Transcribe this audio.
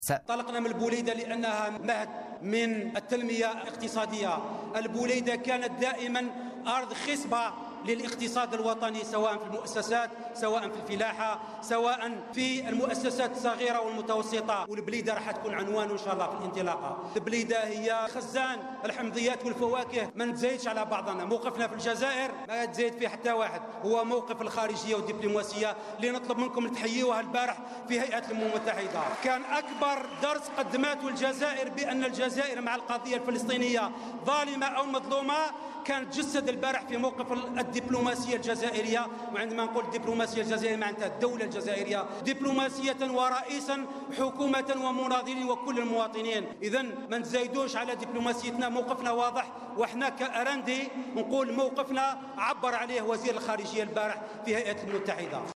انطلقنا من البوليدة لأنها مهد من التنمية الاقتصادية. البوليدة كانت دائما أرض خصبة للاقتصاد الوطني، سواء في المؤسسات، سواء في الفلاحة، سواء في المؤسسات الصغيرة والمتوسطة. والبليدة راح تكون عنوان إن شاء الله في الانطلاقة. البليدة هي خزان الحمضيات والفواكه. ما نتزايدش على بعضنا. موقفنا في الجزائر ما يتزايد فيه حتى واحد، هو موقف الخارجية والدبلوماسية اللي نطلب منكم تحيوها البارح في هيئة الأمم المتحدة. كان أكبر درس قدمته الجزائر بأن الجزائر مع القضية الفلسطينية ظالمة أو مظلومة كانت جسد البارح في موقف الدبلوماسية الجزائرية. وعندما نقول الدبلوماسية الجزائرية معناتها الدولة الجزائرية دبلوماسية ورئيسا حكومة ومناضلين وكل المواطنين. إذن ما نزايدوش على دبلوماسيتنا، موقفنا واضح، وإحنا كأرندي نقول موقفنا عبر عليه وزير الخارجية البارح في هيئة المتحدة.